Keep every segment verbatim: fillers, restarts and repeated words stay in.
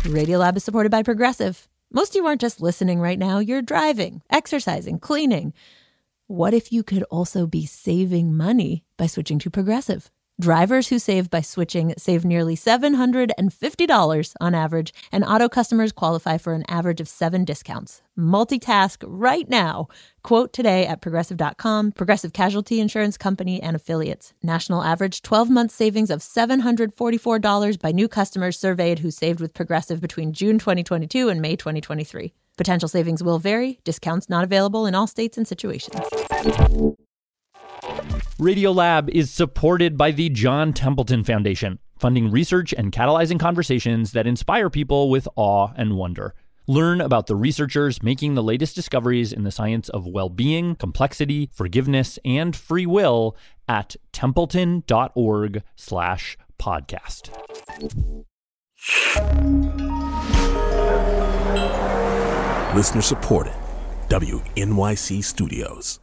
Radiolab is supported by Progressive. Most of you aren't just listening right now. You're driving, exercising, cleaning. What if you could also be saving money by switching to Progressive? Drivers who save by switching save nearly seven hundred fifty dollars on average, and auto customers qualify for an average of seven discounts. Multitask right now. Quote today at Progressive dot com. Progressive Casualty Insurance Company and Affiliates. National average twelve-month savings of seven hundred forty-four dollars by new customers surveyed who saved with Progressive between June twenty twenty-two and May twenty twenty-three. Potential savings will vary. Discounts not available in all states and situations. Radiolab is supported by the John Templeton Foundation, funding research and catalyzing conversations that inspire people with awe and wonder. Learn about the researchers making the latest discoveries in the science of well-being, complexity, forgiveness, and free will at templeton.org slash podcast. Listener supported. W N Y C Studios.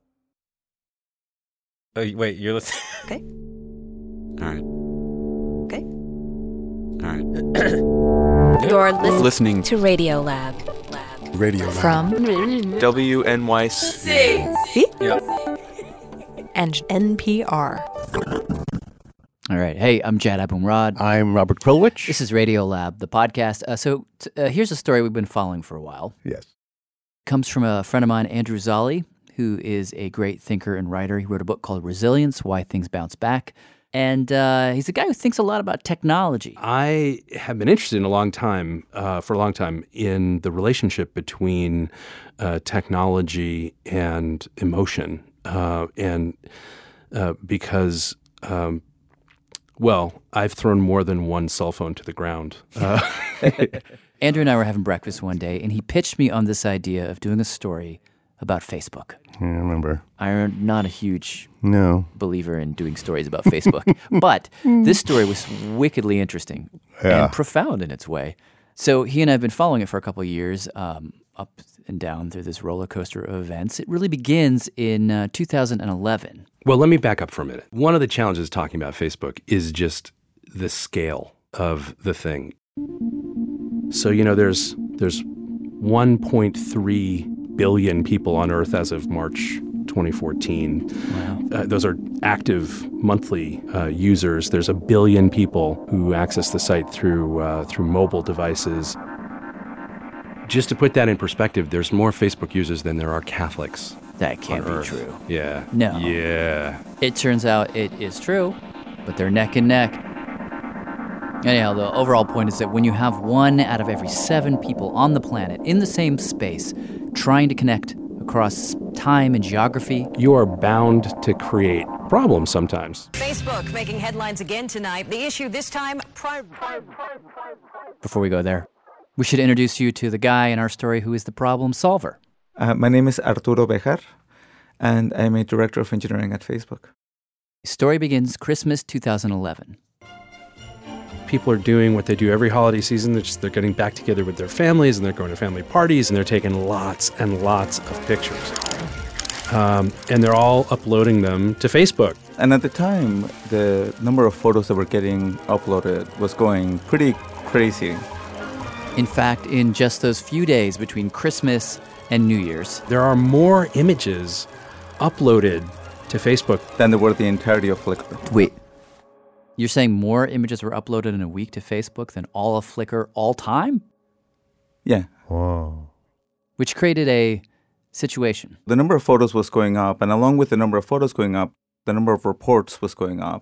Oh, wait, you're listening? Okay. All right. Okay. All right. You're listening, listening to Radiolab. Lab. Radio From W N Y C. See? Yeah. And N P R. All right. Hey, I'm Jad Abumrad. I'm Robert Krulwich. This is Radiolab, the podcast. Uh, so t- uh, here's a story we've been following for a while. Yes. Comes from a friend of mine, Andrew Zolli, who is a great thinker and writer. He wrote a book called Resilience, Why Things Bounce Back. And uh, he's a guy who thinks a lot about technology. I have been interested in a long time, uh, for a long time, in the relationship between uh, technology and emotion. Uh, and uh, because, um, well, I've thrown more than one cell phone to the ground. Uh, Andrew and I were having breakfast one day, and he pitched me on this idea of doing a story about Facebook. I remember. I'm not a huge No. believer in doing stories about Facebook, but this story was wickedly interesting Yeah. and profound in its way. So he and I have been following it for a couple of years, um, up and down through this roller coaster of events. It really begins in uh, two thousand eleven. well, let me back up for a minute. One of the challenges talking about Facebook is just the scale of the thing. So, you know, there's there's one point three billion people on Earth as of March twenty fourteen. Wow. Uh, those are active monthly uh, users. There's a billion people who access the site through uh, through mobile devices. Just to put that in perspective, there's more Facebook users than there are Catholics. That can't on be Earth. true. Yeah. No. Yeah. It turns out it is true, but they're neck and neck. Anyhow, the overall point is that when you have one out of every seven people on the planet in the same space trying to connect across time and geography, You are bound to create problems sometimes. Facebook making headlines again tonight. The issue this time, pri- before we go there, we should introduce you to the guy in our story who is the problem solver. Uh, my name is Arturo Bejar, and I'm a director of engineering at Facebook. The story begins Christmas two thousand eleven. People are doing what they do every holiday season. They're just they're getting back together with their families, and they're going to family parties, and they're taking lots and lots of pictures. Um, and they're all uploading them to Facebook. And at the time, the number of photos that were getting uploaded was going pretty crazy. In fact, in just those few days between Christmas and New Year's, There are more images uploaded to Facebook. Than there were the entirety of Flickr. wait, you're saying more images were uploaded in a week to Facebook than all of Flickr all time? Yeah. Whoa. Which created a situation. The number of photos was going up, and along with the number of photos going up, the number of reports was going up.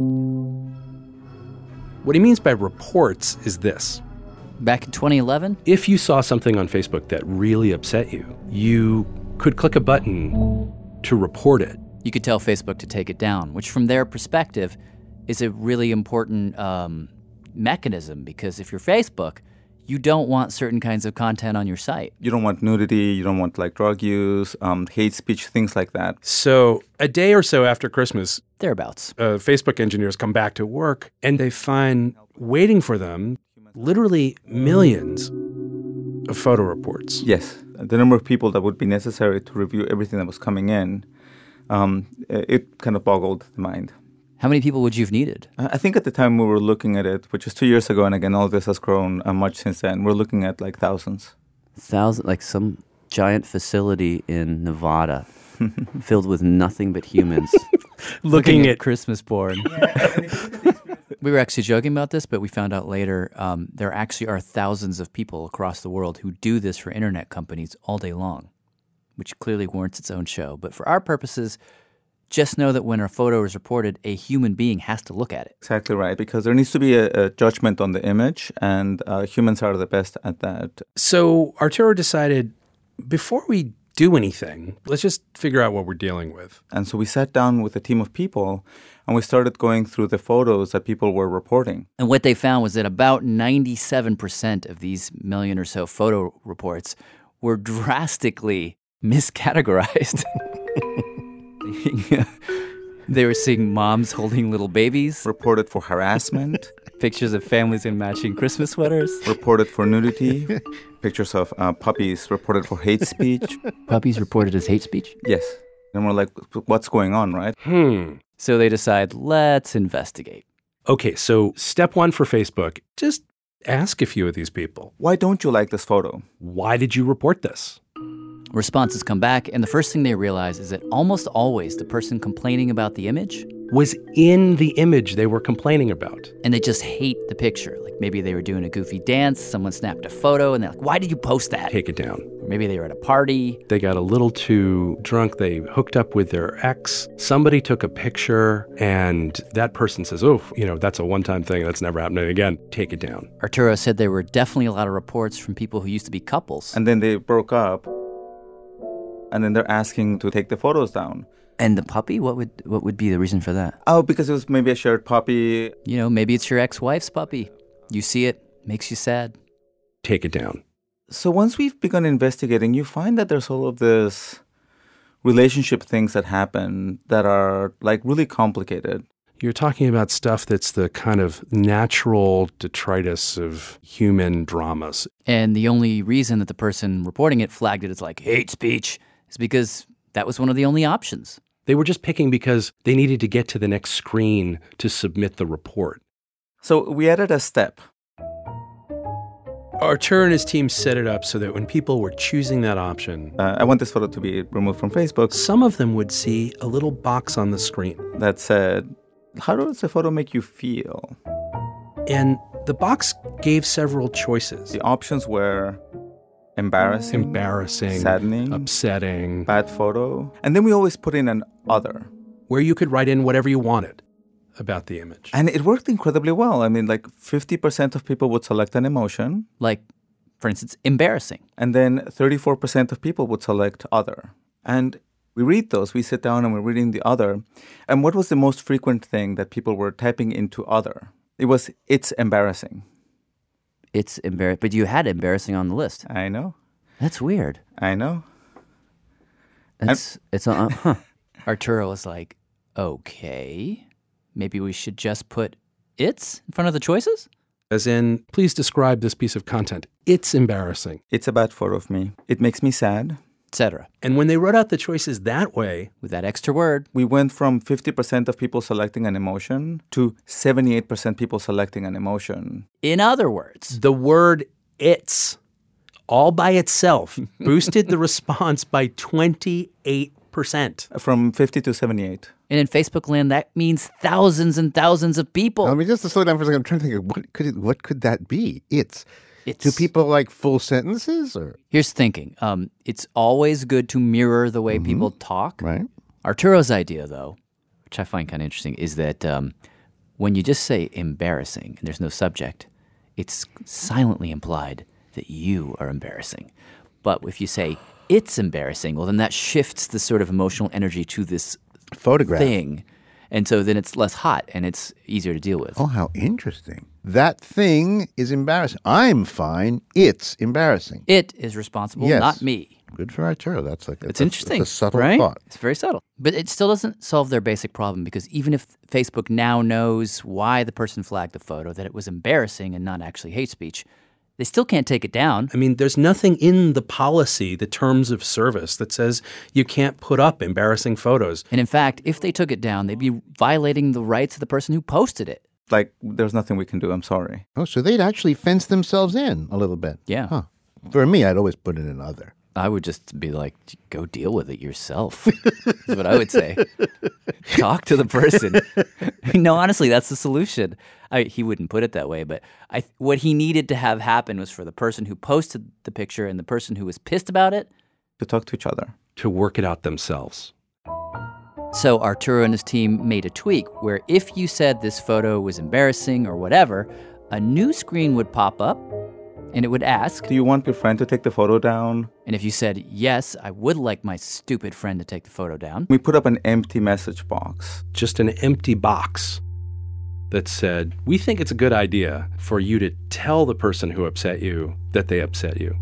What he means by reports is this. Back in twenty eleven, If you saw something on Facebook that really upset you, you could click a button to report it. you could tell Facebook to take it down, which from their perspective is a really important um, mechanism, because if you're Facebook, you don't want certain kinds of content on your site. You don't want nudity, you don't want like drug use, um, hate speech, things like that. So a day or so after Christmas, Thereabouts. uh, Facebook engineers come back to work, and they find waiting for them literally millions of photo reports. Yes. The number of people that would be necessary to review everything that was coming in, um, it kind of boggled the mind. How many people would you have needed? I think at the time we were looking at it, which is two years ago, and again, all this has grown uh, much since then. We're looking at like thousands. Thousand, like some giant facility in Nevada filled with nothing but humans. Looking, Looking at, at Christmas porn. We were actually joking about this, but we found out later um, there actually are thousands of people across the world who do this for internet companies all day long, which clearly warrants its own show. But for our purposes, just know that when a photo is reported, a human being has to look at it. Exactly right, because there needs to be a, a judgment on the image, and uh, humans are the best at that. So Arturo decided, before we do anything, let's just figure out what we're dealing with. And so we sat down with a team of people, and we started going through the photos that people were reporting. And what they found was that about ninety-seven percent of these million or so photo reports were drastically miscategorized. They were seeing moms holding little babies. Reported for harassment. Pictures of families in matching Christmas sweaters. Reported for nudity. Pictures of uh, puppies reported for hate speech. Puppies reported as hate speech? Yes. And we're like, what's going on, right? Hmm. So they decide, let's investigate. Okay, so step one for Facebook, just ask a few of these people. Why don't you like this photo? Why did you report this? Responses come back, and the first thing they realize is that almost always the person complaining about the image was in the image they were complaining about. And they just hate the picture. Like maybe they were doing a goofy dance, someone snapped a photo, and they're like, why did you post that? Take it down. Or maybe they were at a party. They got a little too drunk. They hooked up with their ex. Somebody took a picture, and that person says, oh, you know, that's a one-time thing. That's never happening again. Take it down. Arturo said there were definitely a lot of reports from people who used to be couples. And then they broke up. And then they're asking to take the photos down. And the puppy? What would what would be the reason for that? Oh, because it was maybe a shared puppy. You know, maybe it's your ex-wife's puppy. You see it, makes you sad. Take it down. So once we've begun investigating, you find that there's all of this relationship things that happen that are like really complicated. You're talking about stuff that's the kind of natural detritus of human dramas. And the only reason that the person reporting it flagged it as like hate speech is because that was one of the only options. They were just picking because they needed to get to the next screen to submit the report. So we added a step. Arturo and his team set it up so that when people were choosing that option, uh, I want this photo to be removed from Facebook. Some of them would see a little box on the screen that said, how does the photo make you feel? And the box gave several choices. The options were embarrassing, embarrassing, saddening, upsetting, bad photo. And then we always put in an other, where you could write in whatever you wanted about the image. And it worked incredibly well. I mean, like fifty percent of people would select an emotion. Like, for instance, embarrassing. And then thirty-four percent of people would select other. And we read those. We sit down and we're reading the other. And what was the most frequent thing that people were typing into other? It was, it's embarrassing. It's embarrassing. But you had embarrassing on the list. I know. That's weird. I know. It's, it's uh, huh. Arturo was like, okay, maybe we should just put it's in front of the choices? As in, please describe this piece of content. It's embarrassing. It's a bad photo of me. It makes me sad. et cetera. And when they wrote out the choices that way, with that extra word, we went from fifty percent of people selecting an emotion to seventy-eight percent people selecting an emotion. In other words, the word it's all by itself boosted the response by twenty-eight percent. From fifty to seventy-eight. And in Facebook land, that means thousands and thousands of people. I mean, just to slow down for a second, I'm trying to think of what could it, what could that be? It's. It's, Do people like full sentences? Or here's thinking. Um, it's always good to mirror the way mm-hmm. people talk. Right. Arturo's idea, though, which I find kind of interesting, is that um, when you just say embarrassing and there's no subject, it's silently implied that you are embarrassing. But if you say it's embarrassing, well, then that shifts the sort of emotional energy to this photograph thing. And so then it's less hot and it's easier to deal with. Oh, how interesting. That thing is embarrassing. I'm fine. It's embarrassing. It is responsible, yes. not me. Good for Arturo. That's like it's a, interesting. It's a subtle right? thought. It's very subtle. But it still doesn't solve their basic problem because even if Facebook now knows why the person flagged the photo, that it was embarrassing and not actually hate speech, They still can't take it down. I mean, there's nothing in the policy, the terms of service, that says you can't put up embarrassing photos. And in fact, if they took it down, they'd be violating the rights of the person who posted it. Like, there's nothing we can do. I'm sorry. Oh, so they'd actually fence themselves in a little bit. Yeah. Huh. For me, I'd always put it in other. I would just be like, go deal with it yourself. That's what I would say. Talk to the person. No, honestly, that's the solution. I, he wouldn't put it that way, but I, what he needed to have happen was for the person who posted the picture and the person who was pissed about it to talk to each other, to work it out themselves. So Arturo and his team made a tweak where if you said this photo was embarrassing or whatever, a new screen would pop up and it would ask, do you want your friend to take the photo down? And if you said, yes, I would like my stupid friend to take the photo down. We put up an empty message box. Just an empty box that said, we think it's a good idea for you to tell the person who upset you that they upset you.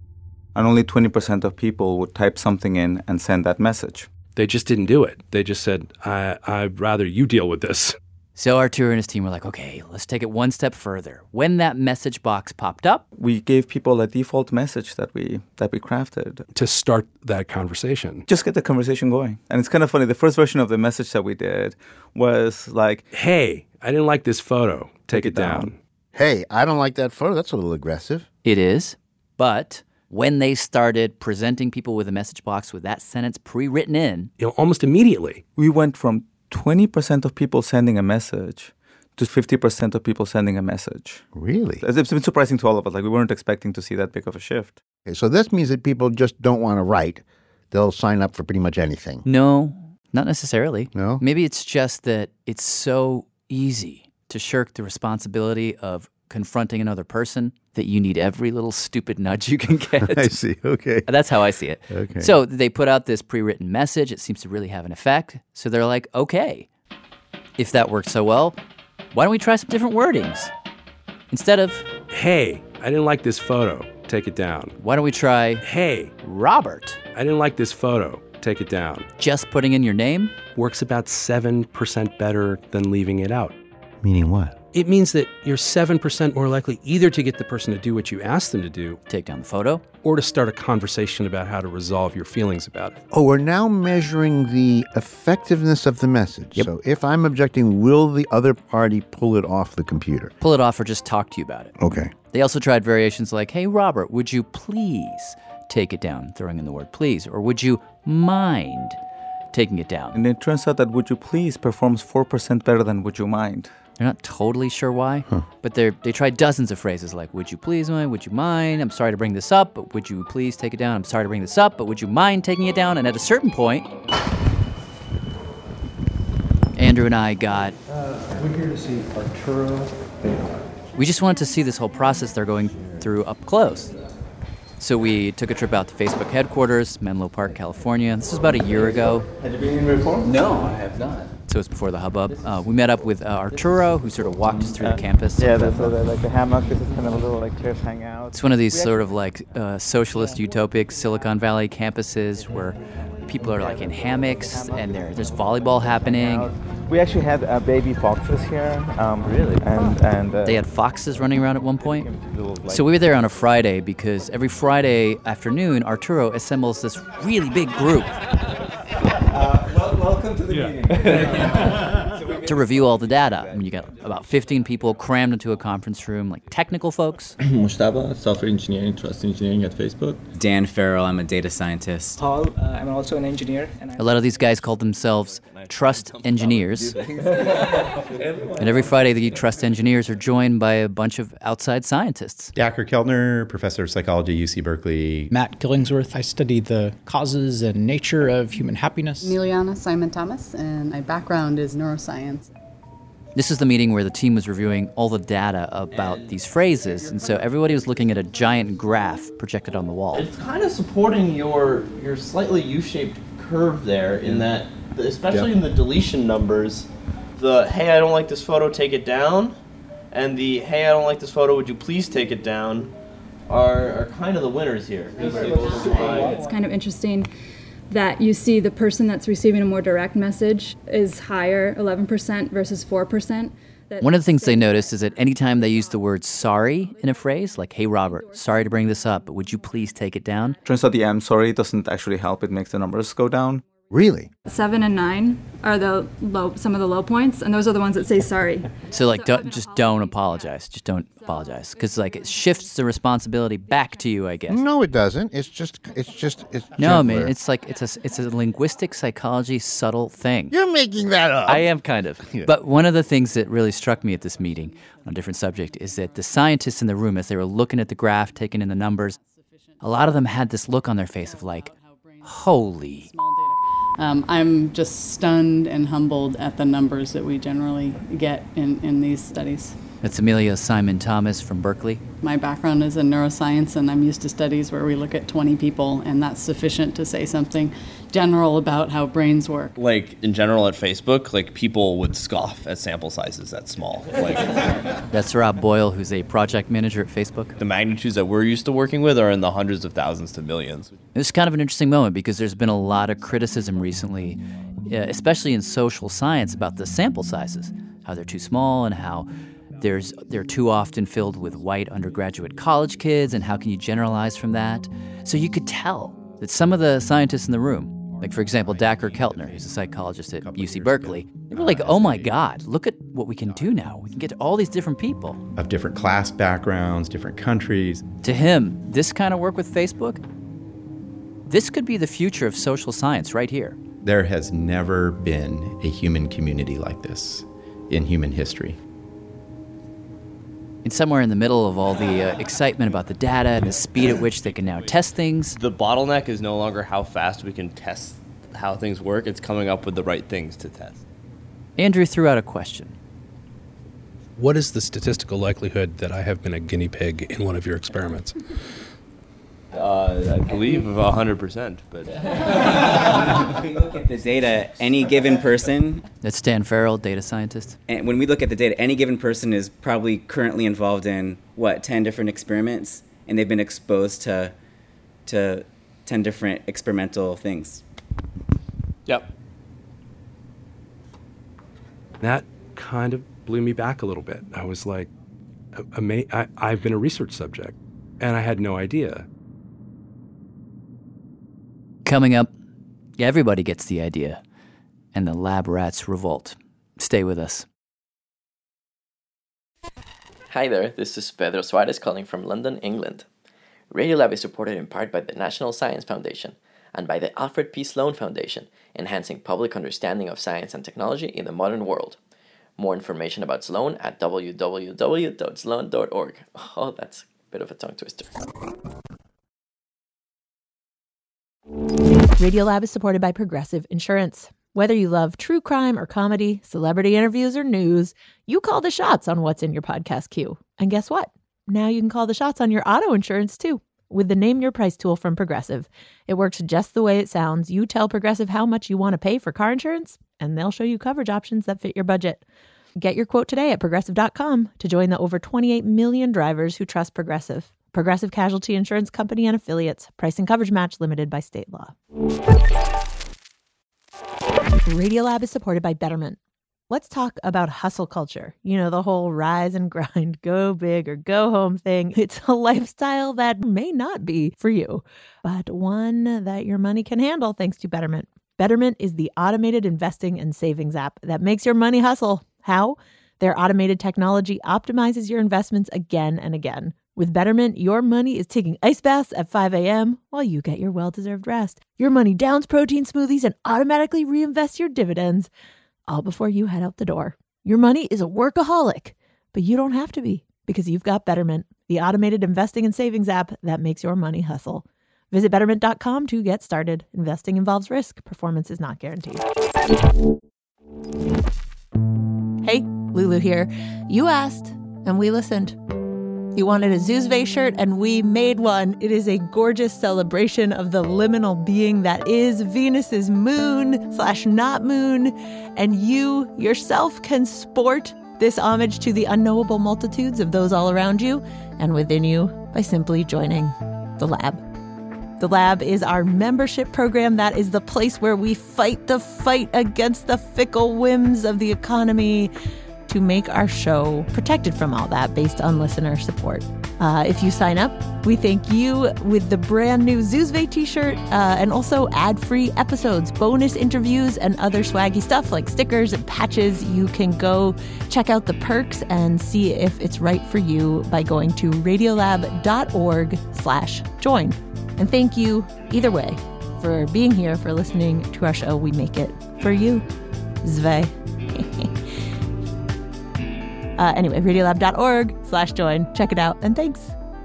And only twenty percent of people would type something in and send that message. They just didn't do it. They just said, I, I'd rather you deal with this. So Arturo and his team were like, okay, let's take it one step further. When that message box popped up, we gave people a default message that we that we crafted. To start that conversation. Just get the conversation going. And it's kind of funny. The first version of the message that we did was like, hey, I didn't like this photo. Take, take it, it down. down. Hey, I don't like that photo. That's a little aggressive. It is. But when they started presenting people with a message box with that sentence pre-written in, you know, almost immediately, we went from twenty percent of people sending a message to fifty percent of people sending a message. Really? It's been surprising to all of us. Like, we weren't expecting to see that big of a shift. Okay, so this means that people just don't want to write. They'll sign up for pretty much anything. No, not necessarily. No? Maybe it's just that it's so easy to shirk the responsibility of confronting another person that you need every little stupid nudge you can get. I see. Okay. That's how I see it. Okay. So they put out this pre-written message. It seems to really have an effect. So they're like, okay, if that works so well, why don't we try some different wordings? Instead of, hey, I didn't like this photo. Take it down. Why don't we try, hey, Robert, I didn't like this photo. Take it down. Just putting in your name works about seven percent better than leaving it out. Meaning what? It means that you're seven percent more likely either to get the person to do what you ask them to do, take down the photo, or to start a conversation about how to resolve your feelings about it. Oh, we're now measuring the effectiveness of the message. Yep. So if I'm objecting, will the other party pull it off the computer? Pull it off or just talk to you about it. Okay. They also tried variations like, hey, Robert, would you please take it down, throwing in the word please, or would you mind taking it down? And it turns out that would you please performs four percent better than would you mind. They're not totally sure why, huh. but they they tried dozens of phrases like, would you please mind, would you mind, I'm sorry to bring this up, but would you please take it down, I'm sorry to bring this up, but would you mind taking it down? And at a certain point, Andrew and I got... Uh, we're here to see Arturo. We just wanted to see this whole process they're going through up close. So we took a trip out to Facebook headquarters, Menlo Park, California. This was about a year ago. Had you been in Reform? No, I have not. So it's before the hubbub. Uh, we met up with uh, Arturo, who sort of walked us through uh, the campus. Yeah, that's uh, like the hammock. This is kind of a little like chairs hang out. It's one of these sort of like uh, socialist utopic Silicon Valley campuses where people are like in hammocks and there there's volleyball happening. We actually had uh, baby foxes here. Um, really? And and uh, they had foxes running around at one point. So we were there on a Friday because every Friday afternoon Arturo assembles this really big group. Uh, well, welcome to the yeah. meeting. To review all the data. I mean, you got about fifteen people crammed into a conference room, like technical folks. Mushtaba, software engineering, trust engineering at Facebook. Dan Farrell, I'm a data scientist. Paul, uh, I'm also an engineer. And a lot of these guys called themselves trust engineers. And every Friday, the trust engineers are joined by a bunch of outside scientists. Dacher Keltner, professor of psychology, U C Berkeley. Matt Killingsworth, I study the causes and nature of human happiness. Emiliana Simon Thomas, and my background is neuroscience. This is the meeting where the team was reviewing all the data about these phrases, and so everybody was looking at a giant graph projected on the wall. It's kind of supporting your your slightly U-shaped curve there in that, especially yeah. in the deletion numbers, the hey, I don't like this photo, take it down, and the hey, I don't like this photo, would you please take it down, are, are kind of the winners here. It's kind of interesting that you see the person that's receiving a more direct message is higher, eleven percent versus four percent. that One of the things they noticed is that anytime they use the word sorry in a phrase, like, hey, Robert, sorry to bring this up, but would you please take it down? Turns out the I'm sorry doesn't actually help. It makes the numbers go down. Really? seven and nine are the low, some of the low points, and those are the ones that say sorry. So, like, don't, just don't apologize. Just don't apologize. Because, like, it shifts the responsibility back to you, I guess. No, it doesn't. It's just, it's just, it's No, gentler. man, it's like, it's a, it's a linguistic psychology subtle thing. You're making that up. I am kind of. Yeah. But one of the things that really struck me at this meeting on a different subject is that the scientists in the room, as they were looking at the graph, taking in the numbers, a lot of them had this look on their face of like, holy. Um, I'm just stunned and humbled at the numbers that we generally get in, in these studies. That's Amelia Simon Thomas from Berkeley. My background is in neuroscience, and I'm used to studies where we look at twenty people, and that's sufficient to say something general about how brains work. Like, in general at Facebook, like, people would scoff at sample sizes that small. Like, That's Rob Boyle, who's a project manager at Facebook. the magnitudes that we're used to working with are in the hundreds of thousands to millions. It was kind of an interesting moment because there's been a lot of criticism recently, uh, especially in social science, about the sample sizes, how they're too small and how there's they're too often filled with white undergraduate college kids, and how can you generalize from that? So you could tell that some of the scientists in the room, like, for example, Dacher Keltner, who's a psychologist at U C Berkeley, they were like, oh my God, look at what we can do now. We can get to all these different people. Of different class backgrounds, different countries. To him, this kind of work with Facebook, this could be the future of social science right here. There has never been a human community like this in human history. And somewhere in the middle of all the uh, excitement about the data and the speed at which they can now test things. The bottleneck is no longer how fast we can test how things work. It's coming up with the right things to test. Andrew threw out a question. What is the statistical likelihood that I have been a guinea pig in one of your experiments? Uh, I believe of one hundred percent, but... If we look at the data, any given person... That's Stan Farrell, data scientist. And when we look at the data, any given person is probably currently involved in, what, ten different experiments? And they've been exposed to, to ten different experimental things. Yep. That kind of blew me back a little bit. I was like, ama- I, I've been a research subject, and I had no idea. Coming up, everybody gets the idea, and the lab rats revolt. Stay with us. Hi there, this is Pedro Suarez calling from London, England. Radiolab is supported in part by the National Science Foundation and by the Alfred P. Sloan Foundation, enhancing public understanding of science and technology in the modern world. More information about Sloan at w w w dot sloan dot org. Oh, that's a bit of a tongue twister. Radiolab is supported by Progressive Insurance. Whether you love true crime or comedy, celebrity interviews or news, you call the shots on what's in your podcast queue. And guess what? Now you can call the shots on your auto insurance too with the Name Your Price tool from Progressive. It works just the way it sounds. You tell Progressive how much you want to pay for car insurance, and they'll show you coverage options that fit your budget. Get your quote today at progressive dot com to join the over twenty-eight million drivers who trust Progressive. Progressive Casualty Insurance Company and Affiliates. Price and coverage match limited by state law. Radiolab is supported by Betterment. Let's talk about hustle culture. You know, the whole rise and grind, go big or go home thing. It's a lifestyle that may not be for you, but one that your money can handle thanks to Betterment. Betterment is the automated investing and savings app that makes your money hustle. How? Their automated technology optimizes your investments again and again. With Betterment, your money is taking ice baths at five a.m. while you get your well-deserved rest. Your money downs protein smoothies and automatically reinvests your dividends, all before you head out the door. Your money is a workaholic, but you don't have to be because you've got Betterment, the automated investing and savings app that makes your money hustle. Visit betterment dot com to get started. Investing involves risk. Performance is not guaranteed. Hey, Lulu here. You asked, and we listened. You wanted a Zuzve shirt, and we made one. It is a gorgeous celebration of the liminal being that is Venus's moon slash not moon. And you yourself can sport this homage to the unknowable multitudes of those all around you and within you by simply joining the lab. The lab is our membership program. That is the place where we fight the fight against the fickle whims of the economy to make our show protected from all that based on listener support. Uh, if you sign up, we thank you with the brand new Zoozve t-shirt uh, and also ad-free episodes, bonus interviews, and other swaggy stuff like stickers and patches. You can go check out the perks and see if it's right for you by going to radiolab.org slash join. And thank you, either way, for being here, for listening to our show. We make it for you. Zve. uh, anyway, radiolab.org slash join. Check it out, and thanks.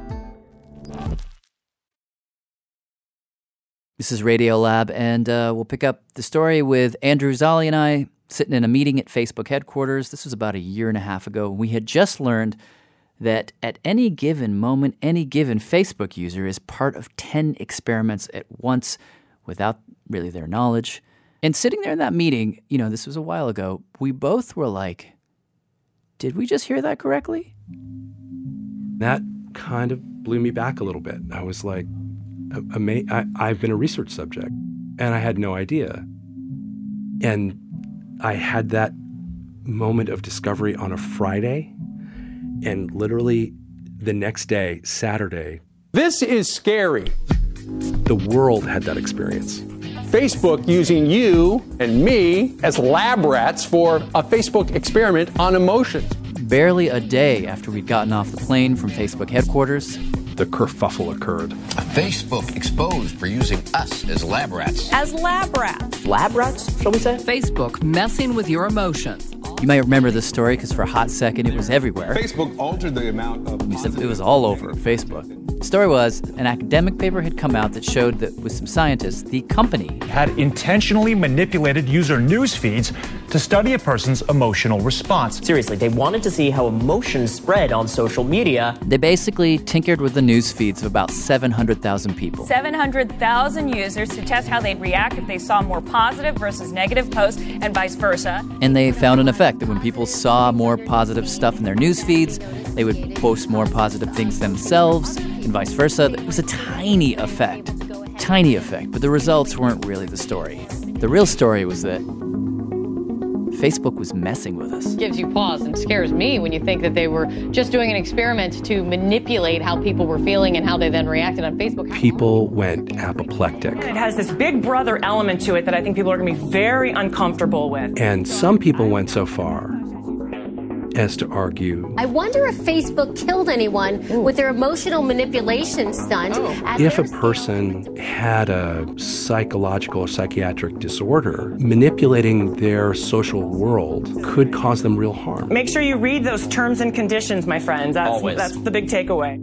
This is Radiolab, and uh, we'll pick up the story with Andrew Zolli and I sitting in a meeting at Facebook headquarters. This was about a year and a half ago. We had just learned that at any given moment, any given Facebook user is part of ten experiments at once without really their knowledge. And sitting there in that meeting, you know, this was a while ago, we both were like, did we just hear that correctly? That kind of blew me back a little bit. I was like, ama- I, I've been a research subject, and I had no idea. And I had that moment of discovery on a Friday, and literally the next day, Saturday, this is scary. The world had that experience. Facebook using you and me as lab rats for a Facebook experiment on emotions. Barely a day after we'd gotten off the plane from Facebook headquarters, the kerfuffle occurred. Facebook exposed for using us as lab rats. As lab rats. Lab rats, shall we say? Facebook messing with your emotions. You might remember this story because for a hot second it was everywhere. Facebook altered the amount of... We said it was all over Facebook. The story was an academic paper had come out that showed that with some scientists, the company had intentionally manipulated user news feeds to study a person's emotional response. Seriously, they wanted to see how emotions spread on social media. They basically tinkered with the news feeds of about seven hundred thousand people. seven hundred thousand users to test how they'd react if they saw more positive versus negative posts and vice versa. And they found an effect that when people saw more positive stuff in their news feeds, they would post more positive things themselves and vice versa. It was a tiny effect. Tiny effect, but the results weren't really the story. The real story was that Facebook was messing with us. Gives you pause and scares me when you think that they were just doing an experiment to manipulate how people were feeling and how they then reacted on Facebook. People went apoplectic. It has this big brother element to it that I think people are going to be very uncomfortable with. And some people went so far as to argue, I wonder if Facebook killed anyone Ooh. with their emotional manipulation stunt. Oh. If a person had a psychological or psychiatric disorder, manipulating their social world could cause them real harm. Make sure you read those terms and conditions, my friends. That's, Always. That's the big takeaway.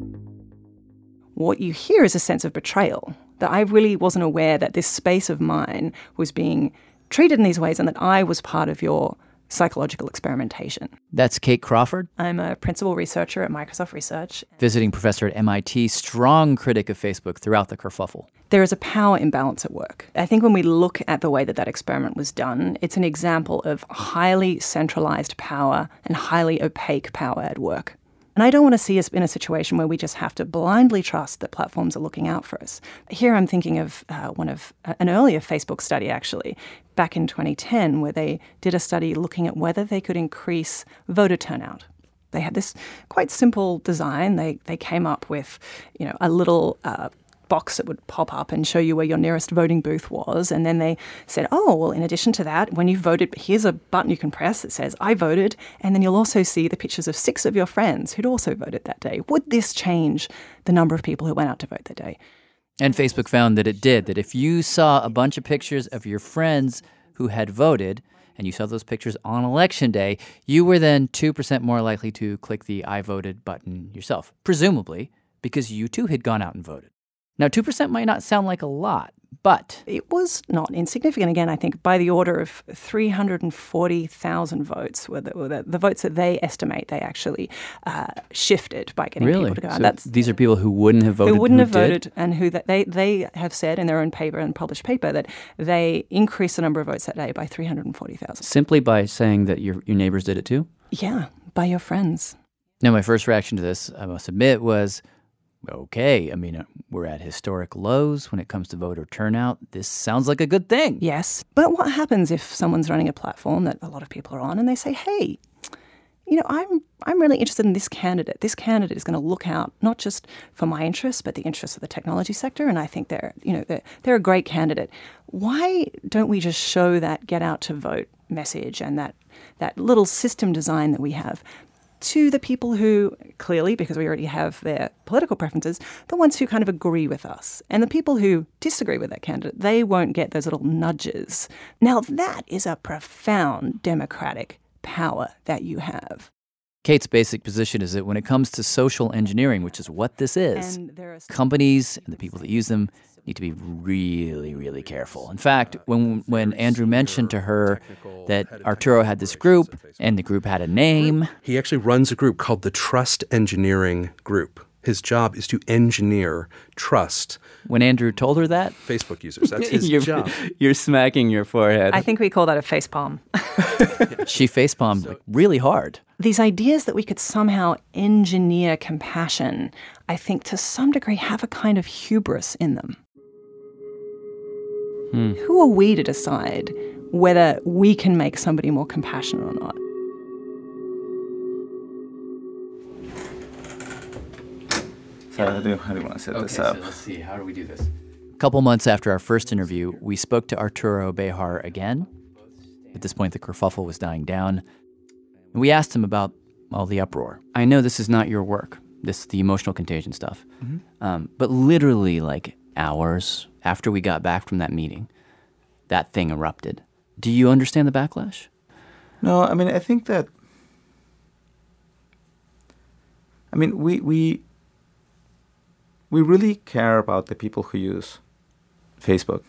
What you hear is a sense of betrayal, that I really wasn't aware that this space of mine was being treated in these ways and that I was part of your psychological experimentation. That's Kate Crawford. I'm a principal researcher at Microsoft Research. Visiting professor at M I T, strong critic of Facebook throughout the kerfuffle. There is a power imbalance at work. I think when we look at the way that that experiment was done, it's an example of highly centralized power and highly opaque power at work. And I don't want to see us in a situation where we just have to blindly trust that platforms are looking out for us. Here I'm thinking of uh, one of uh, an earlier Facebook study, actually, back in twenty ten, where they did a study looking at whether they could increase voter turnout. They had this quite simple design. They they came up with, you know, a little uh, box that would pop up and show you where your nearest voting booth was. And then they said, oh, well, in addition to that, when you voted, here's a button you can press that says, I voted. And then you'll also see the pictures of six of your friends who'd also voted that day. Would this change the number of people who went out to vote that day? And Facebook found that it did, that if you saw a bunch of pictures of your friends who had voted, and you saw those pictures on election day, you were then two percent more likely to click the I voted button yourself, presumably because you too had gone out and voted. Now, two percent might not sound like a lot, but it was not insignificant. Again, I think by the order of three hundred forty thousand votes were the, were the, the votes that they estimate they actually uh, shifted by getting really? people to go out. So That's, these are people who wouldn't have voted. Who wouldn't who have did? voted, and who that they they have said in their own paper and published paper that they increased the number of votes that day by three hundred forty thousand. Simply by saying that your your neighbors did it too? Yeah, by your friends. Now, my first reaction to this, I must admit, was, okay, I mean, we're at historic lows when it comes to voter turnout. This sounds like a good thing. Yes, but what happens if someone's running a platform that a lot of people are on and they say, hey, you know, I'm I'm really interested in this candidate. This candidate is going to look out not just for my interests, but the interests of the technology sector. And I think they're, you know, they're, they're a great candidate. Why don't we just show that get out to vote message and that that little system design that we have to the people who, clearly, because we already have their political preferences, the ones who kind of agree with us. And the people who disagree with that candidate, they won't get those little nudges. Now, that is a profound democratic power that you have. Kate's basic position is that when it comes to social engineering, which is what this is, companies and the people that use them need to be really, really careful. In fact, when when Andrew mentioned to her that Arturo had this group and the group had a name... He actually runs a group called the Trust Engineering Group. His job is to engineer trust. When Andrew told her that? Facebook users. That's his you're, job. You're smacking your forehead. I think we call that a facepalm. She facepalmed like, really hard. These ideas that we could somehow engineer compassion, I think to some degree have a kind of hubris in them. Hmm. Who are we to decide whether we can make somebody more compassionate or not? So how do you, how do you want to set okay, this up? So let's see. How do we do this? A couple months after our first interview, we spoke to Arturo Bejar again. At this point, the kerfuffle was dying down. And we asked him about all the uproar. I know this is not your work, this the emotional contagion stuff. Mm-hmm. Um, but literally, like hours after we got back from that meeting, that thing erupted. Do you understand the backlash? No, I mean, I think that... I mean, we... we We really care about the people who use Facebook.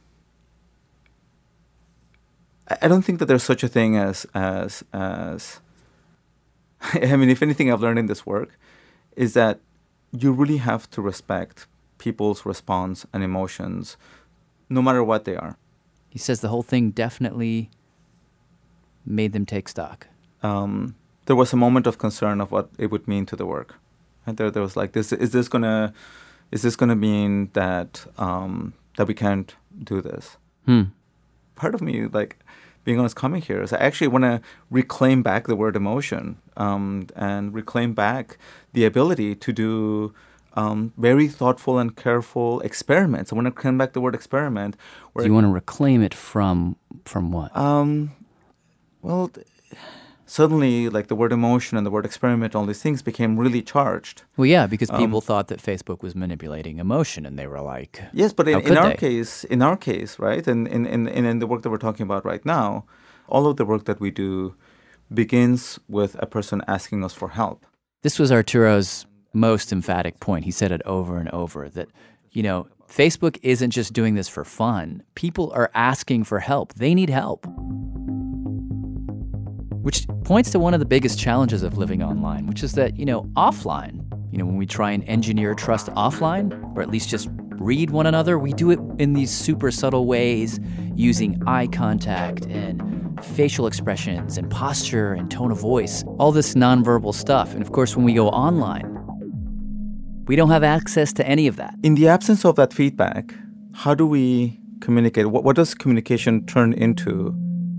I don't think that there's such a thing as, as, as, I mean, if anything I've learned in this work is that you really have to respect people's response and emotions, no matter what they are. He says the whole thing definitely made them take stock. Um, there was a moment of concern of what it would mean to the work. And there, there was like, this: is this gonna, is this gonna mean that um, that we can't do this? Hmm. Part of me, like, being honest, coming here is I actually want to reclaim back the word emotion um, and reclaim back the ability to do um, very thoughtful and careful experiments. I want to reclaim back the word experiment. Do you want to reclaim it from from what? Um, well. Th- Suddenly, like the word emotion and the word experiment, all these things became really charged. Well, yeah, because people um, thought that Facebook was manipulating emotion, and they were like, yes, but in, in our they? case, in our case, right, and in, in, in, in the work that we're talking about right now, all of the work that we do begins with a person asking us for help. This was Arturo's most emphatic point. He said it over and over that, you know, Facebook isn't just doing this for fun. People are asking for help. They need help. Which points to one of the biggest challenges of living online, which is that, you know, offline, you know, when we try and engineer trust offline, or at least just read one another, we do it in these super subtle ways, using eye contact and facial expressions and posture and tone of voice, all this nonverbal stuff. And of course, when we go online, we don't have access to any of that. In the absence of that feedback, how do we communicate? What, what does communication turn into?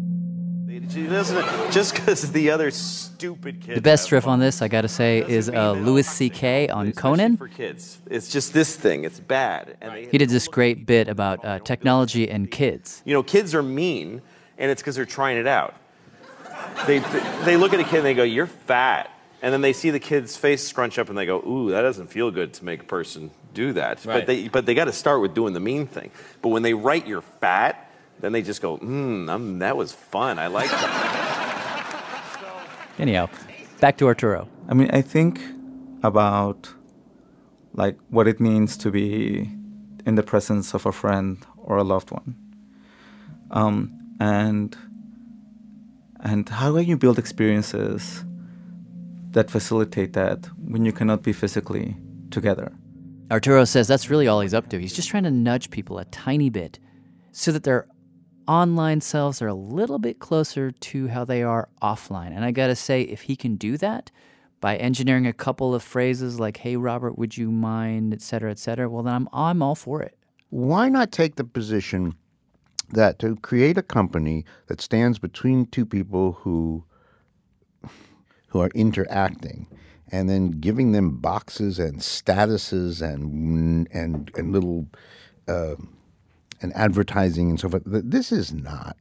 Just because the other stupid kids. The best riff on this, I gotta say, is uh, Louis C K on Conan. For kids, it's just this thing. It's bad. And they, he did this great bit about uh, technology and kids. You know, kids are mean, and it's because they're trying it out. They, they they look at a kid and they go, "You're fat," and then they see the kid's face scrunch up and they go, "Ooh, that doesn't feel good to make a person do that." Right. But they but they got to start with doing the mean thing. But when they write "you're fat," then they just go, hmm, that was fun. I like that. Anyhow, back to Arturo. I mean, I think about, like, what it means to be in the presence of a friend or a loved one. Um, and, and how can you build experiences that facilitate that when you cannot be physically together? Arturo says that's really all he's up to. He's just trying to nudge people a tiny bit so that they're online selves are a little bit closer to how they are offline. And I gotta say, if he can do that by engineering a couple of phrases like, "Hey, Robert, would you mind," et cetera, et cetera, well, then I'm, I'm all for it. Why not take the position that to create a company that stands between two people who who are interacting, and then giving them boxes and statuses and and and little uh, and advertising and so forth. This is not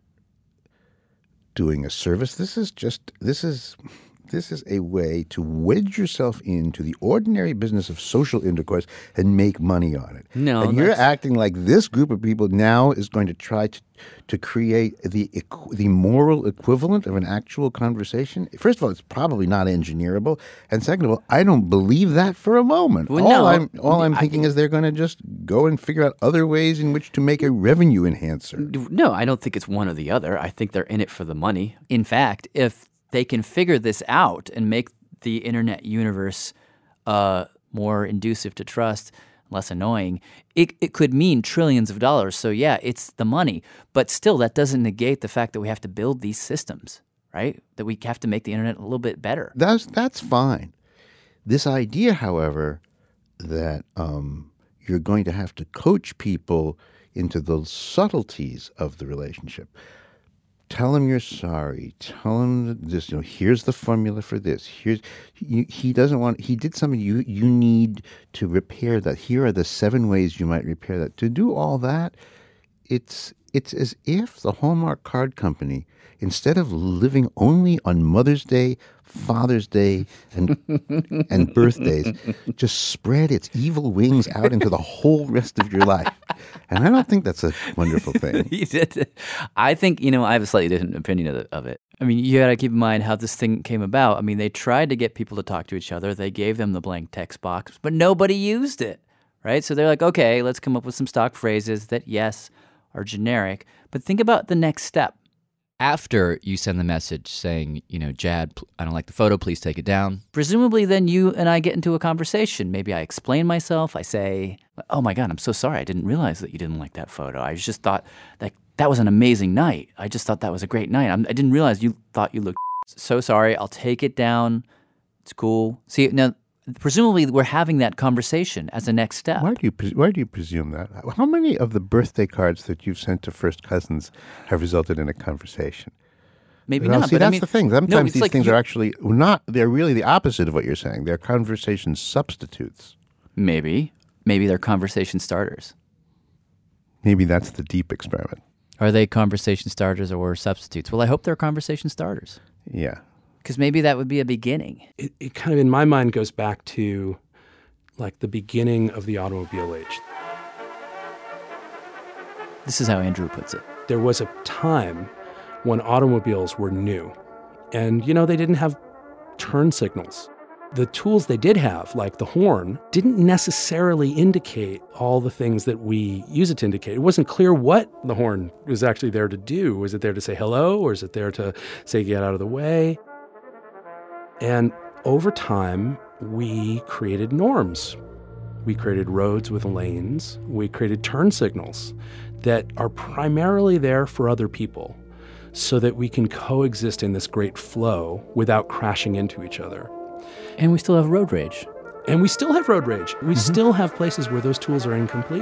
doing a service. This is just this is this is a way to wedge yourself into the ordinary business of social intercourse and make money on it. No, and you're that's- acting like this group of people now is going to try to to create the equ- the moral equivalent of an actual conversation. First of all, it's probably not engineerable, and second of all, I don't believe that for a moment. Well, all no, I'm all I'm I- thinking is they're going to just go and figure out other ways in which to make a revenue enhancer. No, I don't think it's one or the other. I think they're in it for the money. In fact, if they can figure this out and make the internet universe uh, more inducive to trust, less annoying, it, it could mean trillions of dollars. So yeah, it's the money. But still, that doesn't negate the fact that we have to build these systems, right? That we have to make the internet a little bit better. That's that's fine. This idea, however, that um, you're going to have to coach people into the subtleties of the relationship. Tell him you're sorry. Tell him this. You know, here's the formula for this. Here's he, he doesn't want. He did something. You you need to repair that. Here are the seven ways you might repair that. To do all that, it's it's as if the Hallmark Card Company, instead of living only on Mother's Day, Father's Day, and and birthdays, just spread its evil wings out into the whole rest of your life. And I don't think that's a wonderful thing. You did. I think, you know, I have a slightly different opinion of, the, of it. I mean, you got to keep in mind how this thing came about. I mean, they tried to get people to talk to each other. They gave them the blank text box, but nobody used it, right? So they're like, okay, let's come up with some stock phrases that, yes, are generic. But think about the next step. After you send the message saying, you know, Jad, pl- I don't like the photo, please take it down. Presumably then you and I get into a conversation. Maybe I explain myself. I say, oh my God, I'm so sorry. I didn't realize that you didn't like that photo. I just thought that that was an amazing night. I just thought that was a great night. I'm, I didn't realize you thought you looked so sorry. I'll take it down. It's cool. See, now, presumably we're having that conversation as a next step. Why do you pres- why do you presume that? How many of the birthday cards that you've sent to first cousins have resulted in a conversation? Maybe well, not. See, but that's I mean, the thing. Sometimes no, it's these like things you- are actually not. They're really the opposite of what you're saying. They're conversation substitutes. Maybe. Maybe they're conversation starters. Maybe that's the deep experiment. Are they conversation starters or substitutes? Well, I hope they're conversation starters. Yeah. Because maybe that would be a beginning. It, it kind of, in my mind, goes back to like the beginning of the automobile age. This is how Andrew puts it. There was a time when automobiles were new. And, you know, they didn't have turn signals. The tools they did have, like the horn, didn't necessarily indicate all the things that we use it to indicate. It wasn't clear what the horn was actually there to do. Was it there to say hello, or is it there to say get out of the way? And over time, we created norms. We created roads with lanes. We created turn signals that are primarily there for other people so that we can coexist in this great flow without crashing into each other. And we still have road rage. And we still have road rage. We mm-hmm. still have places where those tools are incomplete.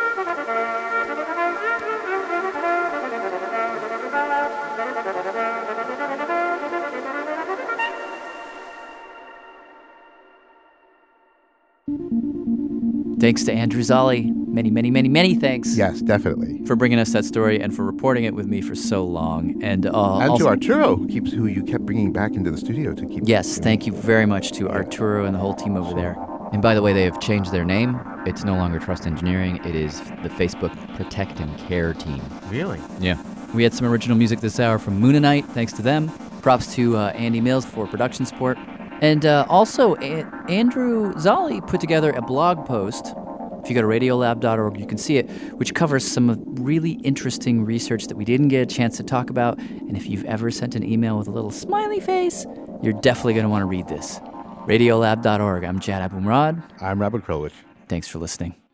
Thanks to Andrew Zolli. Many, many, many, many thanks. Yes, definitely. For bringing us that story and for reporting it with me for so long. And, uh, and also, to Arturo, who, keeps, who you kept bringing back into the studio to keep... Yes, thank you very much to Arturo and the whole team over there. And by the way, they have changed their name. It's no longer Trust Engineering. It is the Facebook Protect and Care team. Really? Yeah. We had some original music this hour from Moonanite. Thanks to them. Props to uh, Andy Mills for production support. And uh, also, a- Andrew Zolli put together a blog post. If you go to radiolab dot org, you can see it, which covers some of really interesting research that we didn't get a chance to talk about. And if you've ever sent an email with a little smiley face, you're definitely going to want to read this. radiolab dot org. I'm Jad Abumrad. I'm Robert Krulwich. Thanks for listening.